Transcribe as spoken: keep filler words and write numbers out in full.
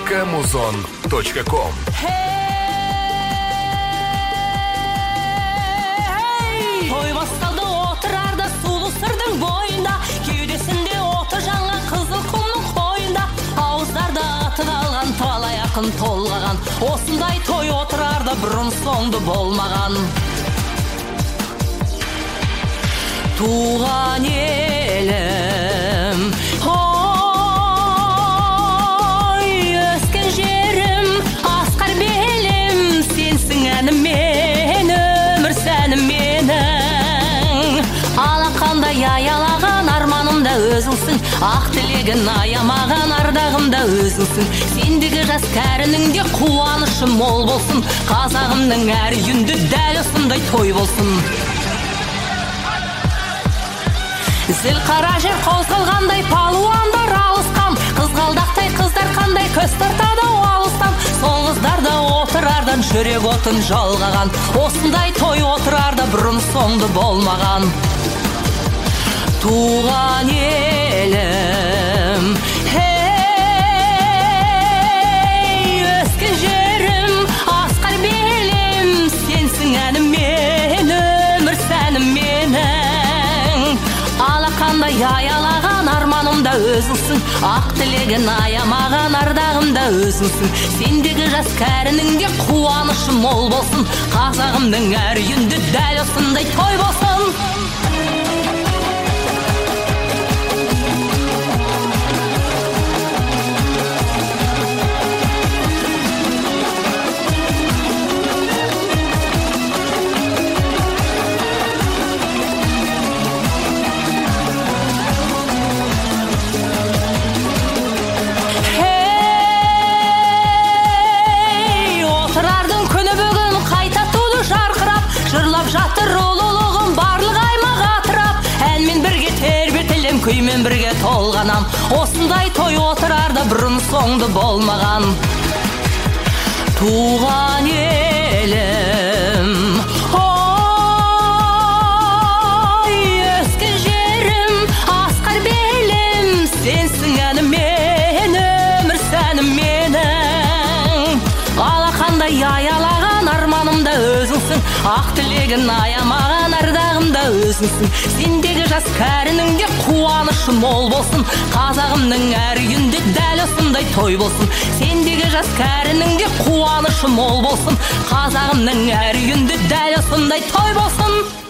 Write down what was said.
камузон точка ком. Той басталды отырарда сулы сырдың бойында, кеудесінде оты жаңа қызыл құмның қойында, ауыздарда аты қалған талай ақын толғаған, осындай той отырарда бұрын соңды болмаған. Туған елім, ой, өскен жерім, асқар белім, сенсің әнім мен, өмір сәнім менің. Алақандай аялаған арманымда өзіңсің, ақ тілегін аямаған ардағымда өзіңсің. Сендегі жас кәрінің де қуанышы мол болсын, қазағымның әр үйінде дәл осындай той болсын. Зіл қара жер қозғалғандай палуандар алысқан, қызғалдақтай қыздар қандай көз тартады алыстан. Сол қыздарда отырардан жүрек отын жалғаған, осындай той отырарда бұрын соңды болмаған. Туған елім, ей, өскен жерім, асқар белім, сенсің әнім мен, өмір сәнім менің. Алақандай аялаған арманымда өзіңсің, ақ тілегін аямаған ардағымда өзіңсің. Сендегі жас кәрінің де қуанышы мол болсын, қазағымның әр үйінде дәл осындай той болсын. Жырлап жатыр ұлылығым барлық аймақ атырап, әнмен бірге тербетілем, күймен бірге толғанам, осындай той отырарда бұрын соңды болмаған. Туған елім, ой, өскен жерім, асқар белім, сенсің әнім мен, өмір сәнім менің. Алақандай аялаған арманымда өзіңсің, ақ тілегін аямаған ардағымда өзіңсің. Сендегі жас кәрінің де қуанышы мол болсын, қазағымның әр үйінде дәл осындай той болсын. Сендегі жас кәрінің де қуанышы мол болсын, қазағымның әр үйінде дәл осындай той болсын.